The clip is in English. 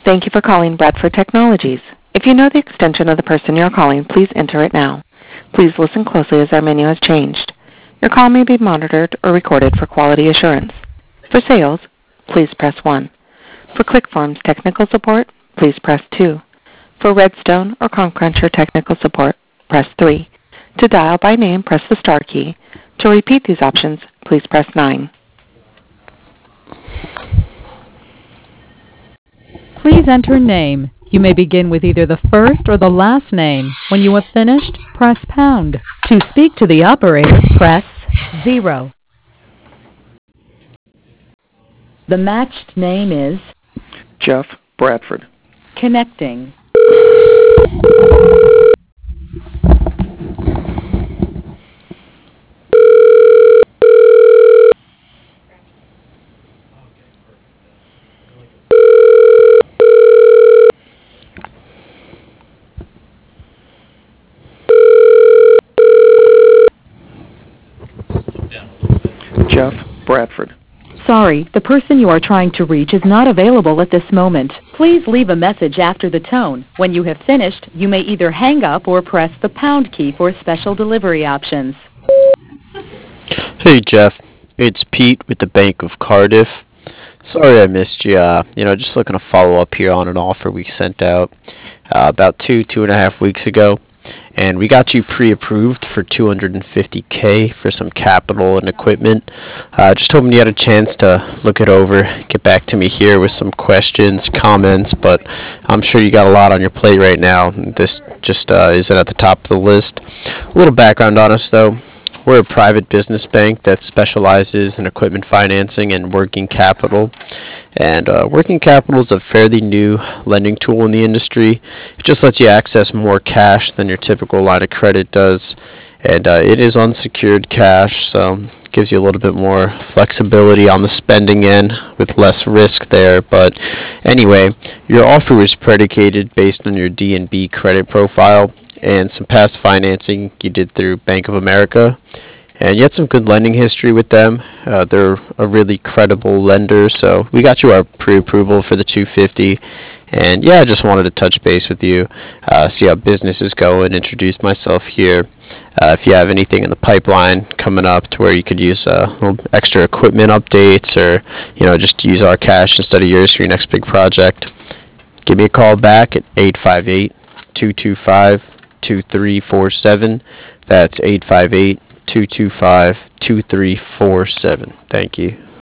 Thank you for calling Bradford Technologies. If you know the extension of the person you're calling, please enter it now. Please listen closely as our menu has changed. Your call may be monitored or recorded for quality assurance. For sales, please press 1. For ClickForms technical support, please press 2. For Redstone or CompCruncher technical support, press 3. To dial by name, press the star key. To repeat these options, please press 9. Please enter name. You may begin with either the first or the last name. When you have finished, press pound. To speak to the operator, press 0. The matched name is Jeff Bradford. connecting. Jeff Bradford. Sorry, the person you are trying to reach is not available at this moment. Please leave a message after the tone. When you have finished, you may either hang up or press the pound key for special delivery options. Hey Jeff, it's Pete with the Bank of Cardiff. Sorry I missed you. Just looking to follow up here on an offer we sent out about 2.5 weeks ago, and we got you pre-approved for $250K for some capital and equipment. Just hoping you had a chance to look it over, get back to me here with some questions, comments, but I'm sure you got a lot on your plate right now. This just isn't at the top of the list. A little background on us though. We're a private business bank that specializes in equipment financing and working capital. And working capital is a fairly new lending tool in the industry. It just lets you access more cash than your typical line of credit does. And it is unsecured cash, so it gives you a little bit more flexibility on the spending end with less risk there. But anyway, your offer was predicated based on your D&B credit profile and some past financing you did through Bank of America. And you had some good lending history with them. They're a really credible lender, so we got you our pre-approval for the 250. And yeah, I just wanted to touch base with you, see how business is going, introduce myself here. If you have anything in the pipeline coming up to where you could use little extra equipment updates, or just use our cash instead of yours for your next big project, give me a call back at 858-225-2347. That's 858-225-2347. Thank you.